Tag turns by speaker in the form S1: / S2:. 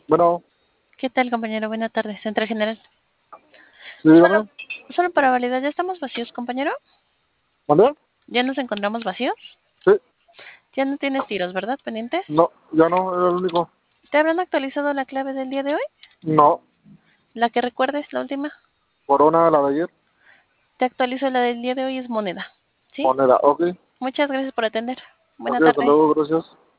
S1: Bueno,
S2: ¿Qué tal, compañero? Buenas tardes, Central General.
S1: sí,
S2: Solo,
S1: dígame.
S2: solo para validar, ¿ya estamos vacíos, compañero?
S1: ¿Mande?
S2: ¿Ya nos encontramos vacíos?
S1: Sí,
S2: Ya no tienes tiros, ¿verdad? ¿Pendientes?
S1: no, ya no, era el único.
S2: ¿Te habrán actualizado la clave del día de hoy?
S1: No,
S2: ¿La que recuerdes, la última?
S1: Corona, la de ayer,
S2: Te actualizo la del día de hoy, es moneda. ¿Sí?
S1: moneda, ok.
S2: Muchas gracias por atender. Buena
S1: Ok, hasta
S2: tarde.
S1: luego, gracias.